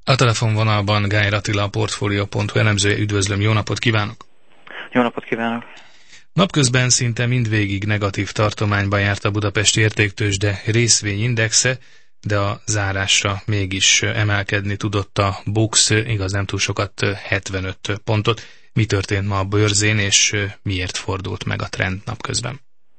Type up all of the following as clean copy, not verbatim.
A telefonvonalban Gályr Attila, a Portfolio.hu elemzője. Üdvözlöm, jó napot kívánok! Jó napot kívánok! Napközben szinte mindvégig negatív tartományban járt a budapesti értéktőzsde részvényindexe, de a zárásra mégis emelkedni tudott a BUX, igaz nem túl sokat, 75 pontot. Mi történt ma a bőrzén, és miért fordult meg a trend napközben?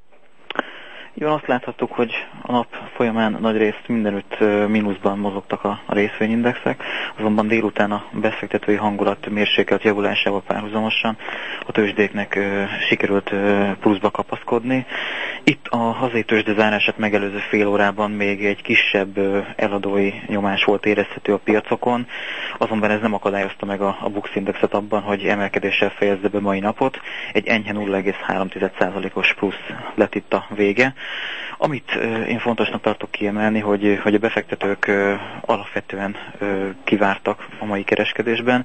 Jó, azt láthattuk, hogy a nap folyamán nagyrészt mindenütt mínuszban mozogtak a részvényindexek, azonban délután a befektetői hangulat mérsékelt javulásával párhuzamosan a tőzsdéknek sikerült pluszba kapaszkodni. Itt a hazai tőzsde zárását megelőző fél órában még egy kisebb eladói nyomás volt érezhető a piacokon, azonban ez nem akadályozta meg a BUX indexet abban, hogy emelkedéssel fejezze be mai napot. Egy enyhe 0,3%-os plusz lett itt a vége. Amit én fontosnak tartok kiemelni, hogy a befektetők alapvetően kivártak a mai kereskedésben.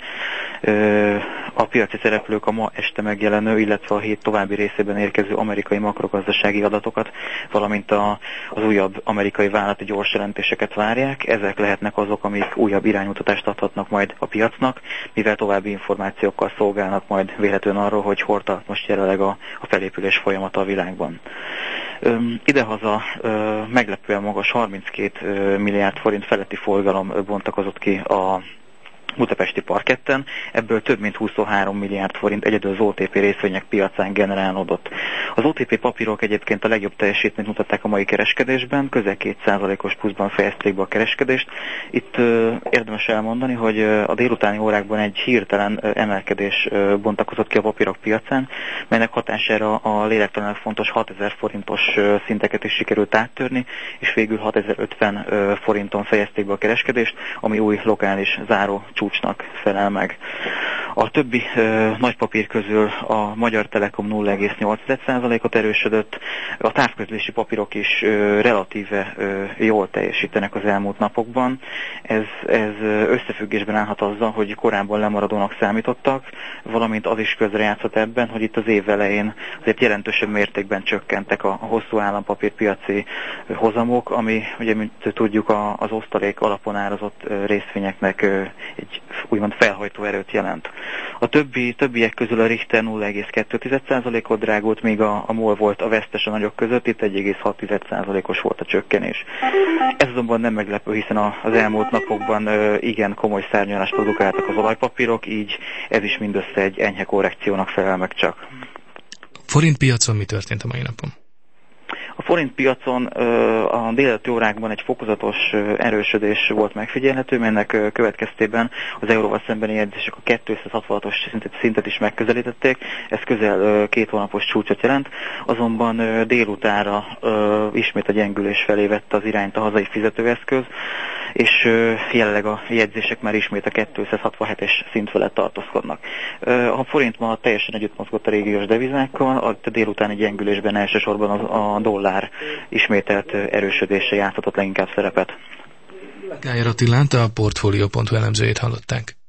A piaci szereplők a ma este megjelenő, illetve a hét további részében érkező amerikai makrogazdasági adatokat, valamint az újabb amerikai vállalati gyors jelentéseket várják. Ezek lehetnek azok, amik újabb iránymutatást adhatnak majd a piacnak, mivel további információkkal szolgálnak majd véletlenül arról, hogy hol tart most jelenleg a felépülés folyamata a világban. Idehaza meglepően magas 32 milliárd forint feletti forgalom bontakozott ki a budapesti parketten, ebből több mint 23 milliárd forint egyedül az OTP részvények piacán generálódott. Az OTP papírok egyébként a legjobb teljesítményt mutatták a mai kereskedésben, közel 2%-os pluszban fejezték be a kereskedést. Itt érdemes elmondani, hogy a délutáni órákban egy hirtelen emelkedés bontakozott ki a papírok piacán, melynek hatására a lélektelenül fontos 6000 forintos szinteket is sikerült áttörni, és végül 6050 forinton fejezték be a kereskedést, ami új lokális záró csúcsnak felel meg. A többi nagy papír közül a Magyar Telekom 0,8%-ot erősödött, a távközlési papírok is relatíve jól teljesítenek az elmúlt napokban. Ez összefüggésben állhat azzal, hogy korábban lemaradónak számítottak, valamint az is közrejátszott ebben, hogy itt az év elején azért jelentősebb mértékben csökkentek a hosszú állampapírpiaci hozamok, ami ugye, mint tudjuk, az osztalék alapon árazott részvényeknek egy úgymond felhajtó erőt jelent. A többiek közül a Richter 0,2%-ot drágult, míg a MOL volt a vesztes a nagyok között, itt 1,6%-os volt a csökkenés. Ez azonban nem meglepő, hiszen az elmúlt napokban igen komoly szárnyalást produkáltak az olajpapírok, így ez is mindössze egy enyhe korrekciónak felel meg csak. Forintpiacon mi történt a mai napon? A forintpiacon a délelőtti órákban egy fokozatos erősödés volt megfigyelhető, melynek következtében az euróval szembeni jegyzések a 266-os szintet is megközelítették, ez közel 2 hónapos csúcsot jelent, azonban délutánra ismét a gyengülés felé vette az irányt a hazai fizetőeszköz, és jelenleg a jegyzések már ismét a 267-es szint felett tartózkodnak. A forint ma teljesen együtt mozgott a régiós devizákkal, a délutáni gyengülésben elsősorban a dollár ismételt erősödése játszhatott leginkább szerepet. Gályr Attilát, a Portfolio.hu elemzőjét hallották.